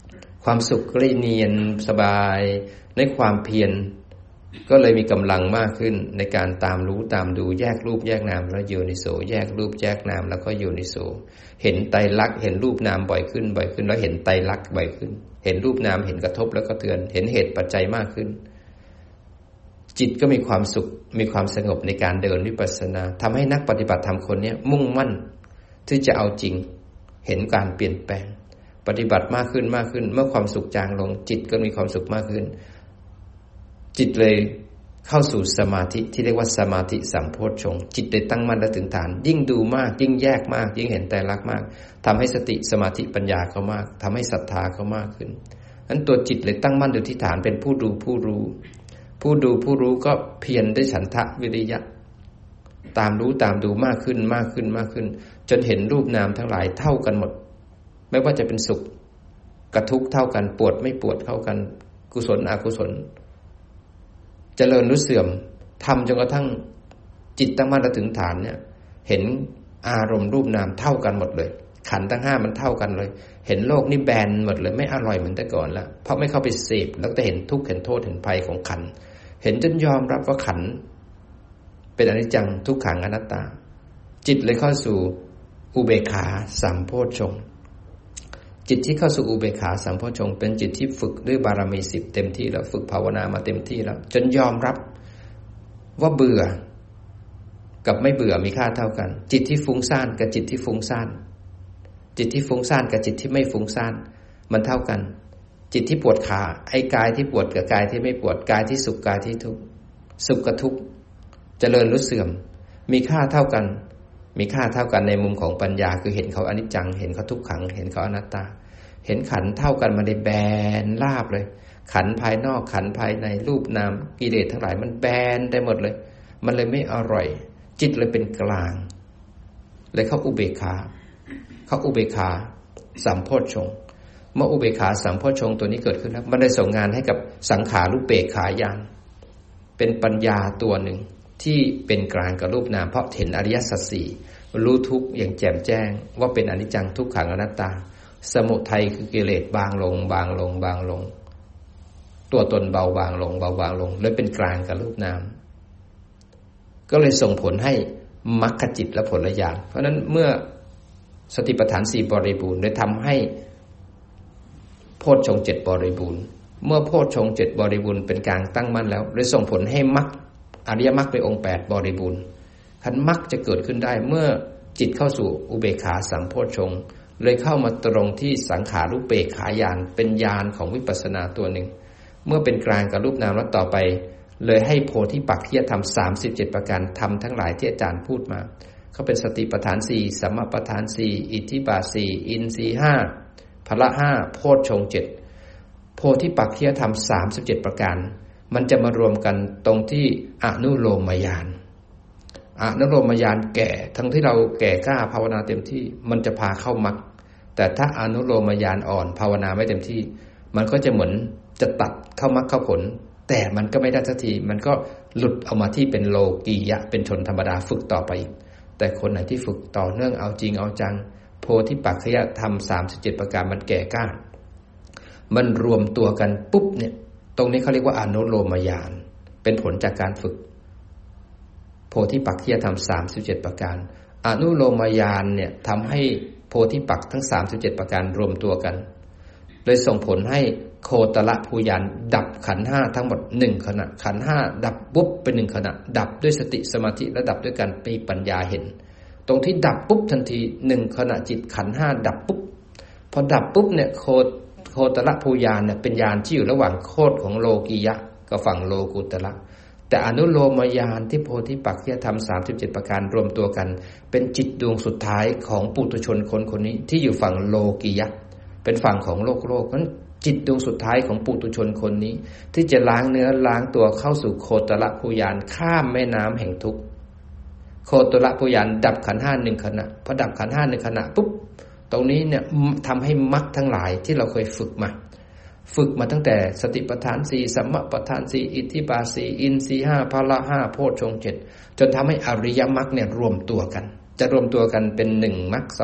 ความสุขก็เลยเนียนสบายในความเพียรก็เลยมีกำลังมากขึ้นในการตามรู้ตามดูแยกรูปแยกนามแล้วโยนิโสแยกรูปแยกนามแล้วก็โยนิโสเห็นไตรลักษณ์เห็นรูปนามบ่อยขึ้นบ่อยขึ้นแล้วเห็นไตรลักษณ์บ่อยขึ้นเห็นรูปนามเห็นกระทบแล้วก็เตือนเห็นเหตุปัจจัยมากขึ้นจิตก็มีความสุขมีความสงบในการเดินวิปัสสนาทำให้นักปฏิบัติธรรมคนนี้มุ่งมั่นที่จะเอาจริงเห็นการเปลี่ยนแปลงปฏิบัติมากขึ้นมากขึ้นเมื่อความสุขจางลงจิตก็มีความสุขมากขึ้นจิตเลยเข้าสู่สมาธิที่เรียกว่าสมาธิสัมโพชฌงค์จิตได้ตั้งมั่นและถึงฐานยิ่งดูมากยิ่งแยกมากยิ่งเห็นไตรลักษณ์มากทำให้สติสมาธิปัญญาเขามากทำให้ศรัทธาเขามากขึ้นนั้นตัวจิตเลยตั้งมั่นอยู่ที่ฐานเป็นผู้ดูผู้รู้ผู้ดูผู้รู้ก็เพียรด้วยฉันทะวิริยะตามรู้ตามดูมากขึ้นมากขึ้นมากขึ้นจนเห็นรูปนามทั้งหลายเท่ากันหมดไม่ว่าจะเป็นสุขกับทุกข์เท่ากันปวดไม่ปวดเท่ากันกุศลอกุศลเจริญหรือเสื่อมทำจนกระทั่งจิตตั้งมั่นและถึงฐานเนี่ยเห็นอารมณ์รูปนามเท่ากันหมดเลยขันธ์ทั้งห้ามันเท่ากันเลยเห็นโลกนี่แบนหมดเลยไม่อร่อยเหมือนแต่ก่อนแล้วเพราะไม่เข้าไปเสพแล้วก็เห็นทุกข์เห็นโทษเห็นภัยของขันธ์เห็นจนยอมรับว่าขันธ์เป็นอนิจจังทุกขังอนัตตาจิตเลยเข้าสู่อุเบกขาสัมโพชฌงค์จิตที่เข้าสู่อุเบกขาสัมโพชฌงค์เป็นจิตที่ฝึกด้วยบารมีสิบเต็มที่แล้วฝึกภาวนามาเต็มที่แล้วจนยอมรับว่าเบื่อกับไม่เบื่อมีค่าเท่ากันจิตที่ฟุ้งซ่านกับจิตที่ฟุ้งซ่านจิตที่ฟุ้งซ่านกับจิตที่ไม่ฟุ้งซ่านมันเท่ากันจิตที่ปวดขาไอ้กายที่ปวดกับกายที่ไม่ปวดกายที่สุขกายที่ทุกข์สุขกับทุกข์เจริญหรือเสื่อมมีค่าเท่ากันมีค่าเท่ากันในมุมของปัญญาคือเห็นเขาอนิจจังเห็นเขาทุกขังเห็นเขาอนัตตาเห็นขันธ์เท่ากันมาในแบนราบเลยขันธ์ภายนอกขันธ์ภายในรูปนามกิเลสทั้งหลายมันแบนได้หมดเลยมันเลยไม่อร่อยจิตเลยเป็นกลางเลยเข้าอุเบกขาเข้าอุเบกขาสัมโพชฌงค์เมื่ออุเบกขาสัมโพชฌงค์ตัวนี้เกิดขึ้นแล้วมันได้ส่งงานให้กับสังขารุปเปกขาญาณเป็นปัญญาตัวหนึ่งที่เป็นกลางกับรูปนามเพราะเห็นอริยสัจสี่รู้ทุกข์อย่างแจ่มแจ้งว่าเป็นอนิจจังทุกขังอนัตตาสมุทัยคือกิเลสบางลงบางลงบางลงตัวตนเบาบางลงเบาบางลงเลยเป็นกลางกับรูปนามก็เลยส่งผลให้มรรคจิตและผลญาณเพราะนั้นเมื่อสติปัฏฐานสี่บริบูรณ์ได้ทำให้โพชฌงค์เจ็ดบริบูรณ์เมื่อโพชฌงค์เจ็ดบริบูรณ์เป็นกลางตั้งมั่นแล้วเลยส่งผลให้มรรคอริยมรรคในองค์แปดบริบูรณ์ขันธ์มรรคจะเกิดขึ้นได้เมื่อจิตเข้าสู่อุเบกขาสัมโพชฌงค์เลยเข้ามาตรงที่สังขารุปเปกขาญาณเป็นญาณของวิปัสสนาตัวหนึ่งเมื่อเป็นกลางกับรูปนามแล้วต่อไปเลยให้โพธิปักขิยธรรมสามสิบเจ็ดประการธรรมทั้งหลายที่อาจารย์พูดมาเขาเป็นสติปัฏฐานสี่สัมมาปัฏฐานสี่อิทธิบาทสี่อินทรีย์ห้าพละห้าโพชฌงค์เจ็ดโพธิปักขิยธรรมสามสิบเจ็ดประการมันจะมารวมกันตรงที่อนุโลมญาณอนุโลมญาณแก่ทั้งที่เราแก่กล้าภาวนาเต็มที่มันจะพาเข้ามรรคแต่ถ้าอนุโลมญาณอ่อนภาวนาไม่เต็มที่มันก็จะเหมือนจะตัดเข้ามรรคเข้าผลแต่มันก็ไม่ได้สักทีมันก็หลุดออกมาที่เป็นโลกียะเป็นชนธรรมดาฝึกต่อไปอีกแต่คนไหนที่ฝึกต่อเนื่องเอาจริงเอาจังโพธิปักขิยธรรมสามสิบเจ็ดประการมันแก่กล้ามันรวมตัวกันปุ๊บเนี่ยตรงนี้เขาเรียกว่าอนุโลมญาณเป็นผลจากการฝึกโพธิปักขิยธรรมสามสิบเจ็ดประการอนุโลมญาณเนี่ยทำให้โพธิปักทั้งสามสิบเจ็ดประการรวมตัวกันเลยส่งผลให้โคตรภูญาณดับขันธ์ห้าทั้งหมดหนึ่งขณะขันธ์ห้าดับปุ๊บเป็นหนึ่งขณะดับด้วยสติสมาธิและดับด้วยการมีปัญญาเห็นตรงที่ดับปุ๊บทันทีหนึ่งขณะจิตขันธ์ห้าดับปุ๊บพอดับปุ๊บเนี่ยโคโคตรภูญาณเนี่ยเป็นญาณที่อยู่ระหว่างโคตรของโลกียะกับฝั่งโลกุตระแต่อนุโลมญาณที่โพธิปักขิยธรรมสามสิบเจ็ดประการรวมตัวกันเป็นจิตดวงสุดท้ายของปุถุชนคนคนนี้ที่อยู่ฝั่งโลกียะเป็นฝั่งของโลกโลกนั้นจิตดวงสุดท้ายของปุถุชนคนนี้ที่จะล้างเนื้อล้างตัวเข้าสู่โคตรภูญาณข้ามแม่น้ำแห่งทุกข์โคตรภูญาณดับขันธ์ห้าหนึ่งขณะพอดับขันธ์ห้าหนึ่งขณะปุ๊บตรงนี้เนี่ยทำให้มรรคทั้งหลายที่เราเคยฝึกมาฝึกมาตั้งแต่สติปัฏฐานสี่สัมมาปัฏฐานสี่อิทธิบาทสี่อินทรีย์ห้าพละห้าโพชฌงค์เจ็ดจนทำให้อริยมรรคเนี่ยรวมตัวกันจะรวมตัวกันเป็นหนึ่งมรรคสอง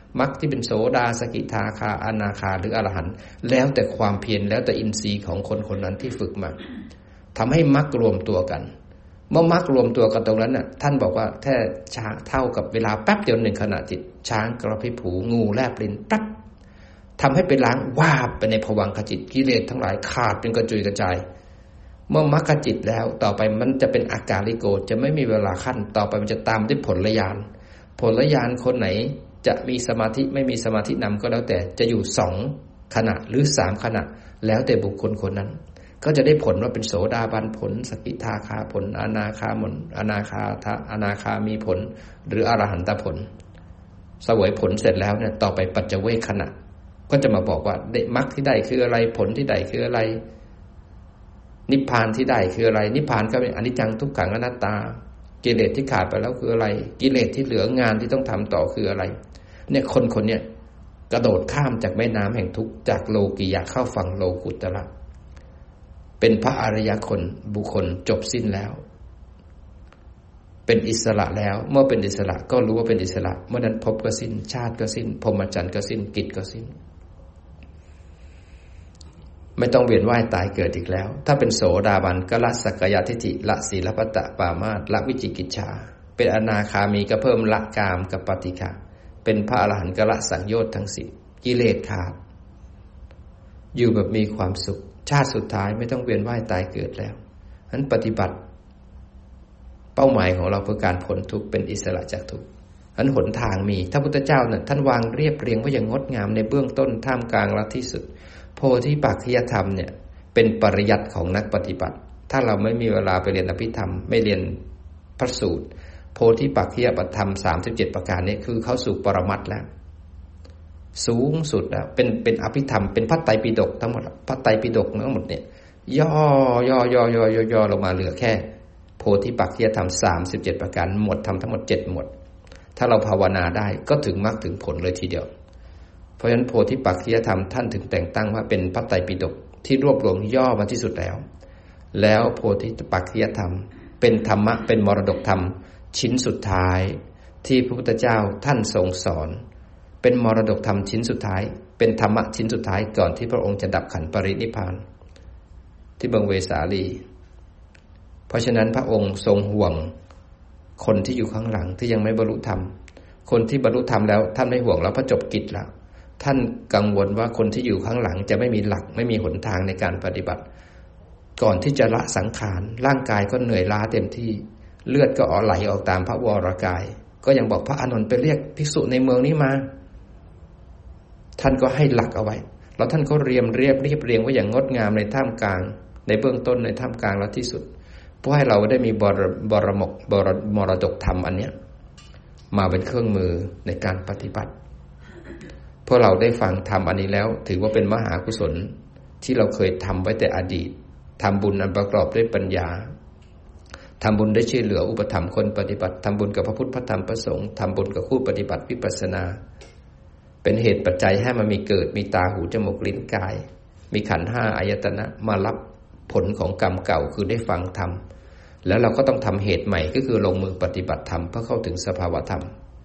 มรรคที่เป็นโสดาสกิทาคาอนาคาหรืออรหันต์แล้วแต่ความเพียรแล้วแต่อินทรีย์ของคนคนนั้นที่ฝึกมาทำให้มรรครวมตัวกันเมื่อมรรครวมตัวกันตรงนั้นน่ะท่านบอกว่าแค่ช้างเท่ากับเวลาแป๊บเดียวหนึ่งขณะจิตช้างกระพริบหูงูแลบลิ้นปั๊บทำให้ไปล้างวาบไปในภวังคจิตกิเลสทั้งหลายขาดเป็นกระจุยกระจายเมื่อมรรคจิตแล้วต่อไปมันจะเป็นอากาลิโกจะไม่มีเวลาขั้นต่อไปมันจะตามด้วยผลญาณผลญาณคนไหนจะมีสมาธิไม่มีสมาธินำก็แล้วแต่จะอยู่สองขณะหรือสามขณะแล้วแต่บุคคลคนนั้นก็จะได้ผลว่าเป็นโสดาบันผลสกิทาคาผลอนาคาผลอนาคาทะอนาคามีผลหรืออรหันตผลเสวยผลเสร็จแล้วเนี่ยต่อไปปัจจเวคขณะก็จะมาบอกว่าได้มรรคที่ได้คืออะไรผลที่ได้คืออะไรนิพพานที่ได้คืออะไรนิพพานก็เป็นอนิจจังทุกขังอนัตตากิเลสที่ขาดไปแล้วคืออะไรกิเลสที่เหลืองานที่ต้องทำต่อคืออะไรเนี่ยคนคนเนี้ยกระโดดข้ามจากแม่น้ำแห่งทุกข์จากโลกิยะเข้าฝั่งโลกุตระเป็นพระอริยคนบุคคลจบสิ้นแล้วเป็นอิสระแล้วเมื่อเป็นอิสระก็รู้ว่าเป็นอิสระเมื่อนั้นภพก็สิ้นชาติก็สิ้นพรหมจรรย์ก็สิ้นกิจก็สิ้นไม่ต้องเวียนว่ายตายเกิดอีกแล้วถ้าเป็นโสดาบันก็ละสักกายทิฏฐิละศีลพัตตปามาสละวิจิกิจฉาเป็นอนาคามีก็เพิ่มละกามกับปฏิฆะเป็นพระอรหันต์ก็ละสังโยชน์ทั้งสิบกิเลสขาดอยู่แบบมีความสุขชาติสุดท้ายไม่ต้องเวียนว่ายตายเกิดแล้วฉะนั้นปฏิบัติเป้าหมายของเราเพื่อการพ้นทุกข์เป็นอิสระจากทุกข์ฉะนั้นหนทางมีถ้าพุทธเจ้าเนี่ยท่านวางเรียบเรียงไว้อย่างงดงามในเบื้องต้นท่ามกลางและที่สุดโพธิปักขิยธรรมเนี่ยเป็นปริยัติของนักปฏิบัติถ้าเราไม่มีเวลาไปเรียนอภิธรรมไม่เรียนพระสูตรโพธิปักขิยธรรมสามสิบเจ็ดประการนี้คือเข้าสู่ปรมัตถ์แล้วสูงสุดแล้วเป็นเป็นอภิธรรมเป็นพระไตรปิฎกทั้งหมดพระไตรปิฎกทั้งหมดเนี่ยย่อย่อย่อย่อย่อย่อลงมาเหลือแค่โพธิปักขิยธรรมสามสิบเจ็ดประการหมดทำทั้งหมดเจ็ดหมดถ้าเราภาวนาได้ก็ถึงมรรคถึงผลเลยทีเดียวเพราะฉะนั้นโพธิปักขิยธรรมท่านถึงแต่งตั้งว่าเป็นพระไตรปิฎกที่รวบรวมย่อมาที่สุดแล้วแล้วโพธิปักขิยธรรมเป็นธรรมะเป็นมรดกธรรมชิ้นสุดท้ายที่พระพุทธเจ้าท่านทรงสอนเป็นมรดกธรรมชิ้นสุดท้ายเป็นธรรมะชิ้นสุดท้ายก่อนที่พระองค์จะดับขันธ์ปรินิพพานที่เมืองเวสาลีเพราะฉะนั้นพระองค์ทรงห่วงคนที่อยู่ข้างหลังที่ยังไม่บรรลุธรรมคนที่บรรลุธรรมแล้วท่านไม่ห่วงแล้วพระจบกิจแล้วท่านกังวลว่าคนที่อยู่ข้างหลังจะไม่มีหลักไม่มีหนทางในการปฏิบัติก่อนที่จะละสังขารร่างกายก็เหนื่อยล้าเต็มที่เลือดก็ไหลออกตามพระวรกายก็ยังบอกพระอานนท์ไปเรียกภิกษุในเมืองนี้มาท่านก็ให้หลักเอาไว้แล้วท่านก็เรียมเรียบเรียบเรียงไว้อย่างงดงามในท่ามกลางในเบื้องต้นในท่ามกลางและที่สุดเพื่อให้เราได้มีบรบรมกบรมรดกธรรมอันเนี้ยมาเป็นเครื่องมือในการปฏิบัติพวกเราได้ฟังธรรมอันนี้แล้วถือว่าเป็นมหากุศลที่เราเคยทำไว้แต่อดีตทำบุญอันประกอบด้วยปัญญาทำบุญได้ช่วยเหลืออุปถัมภ์คนปฏิบัติทำบุญกับพระพุทธพระธรรมพระสงฆ์ทำบุญกับผู้ปฏิบัติวิปัสสนาเป็นเหตุปัจจัยให้มันมีเกิดมีตาหูจมูกลิ้นกายมีขันธ์ห้าอายตนะมารับผลของกรรมเก่าคือได้ฟังธรรมแล้วเราก็ต้องทำเหตุใหม่ก็คือลงมือปฏิบัติธรรมเพื่อเข้าถึงสภาวะธรรม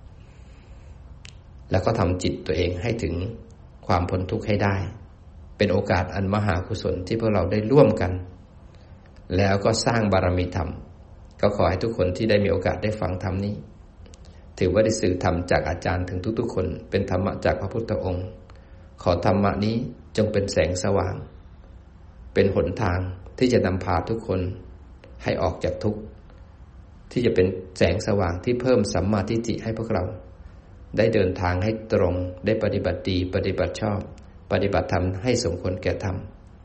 แล้วก็ทำจิตตัวเองให้ถึงความพ้นทุกข์ให้ได้เป็นโอกาสอันมหากุศลที่พวกเราได้ร่วมกันแล้วก็สร้างบารมีธรรมก็ขอให้ทุกคนที่ได้มีโอกาสได้ฟังธรรมนี้ถือว่าได้สื่อธรรมจากอาจารย์ถึงทุกๆคนเป็นธรรมะจากพระพุทธองค์ขอธรรมะนี้จงเป็นแสงสว่างเป็นหนทางที่จะนำพาทุกคนให้ออกจากทุกข์ที่จะเป็นแสงสว่างที่เพิ่มสัมมาทิฏฐิให้พวกเราได้เดินทางให้ตรงได้ปฏิบัติดีปฏิบัติชอบปฏิบัติธรรมให้สมควรแก่ธรรม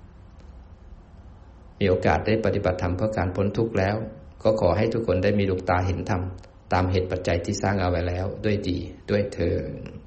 มีโอกาสได้ปฏิบัติธรรมเพื่อการพ้นทุกข์แล้วก็ขอให้ทุกคนได้มีดวงตาเห็นธรรมตามเหตุปัจจัยที่สร้างเอาไว้แล้วด้วยดีด้วยเทอญ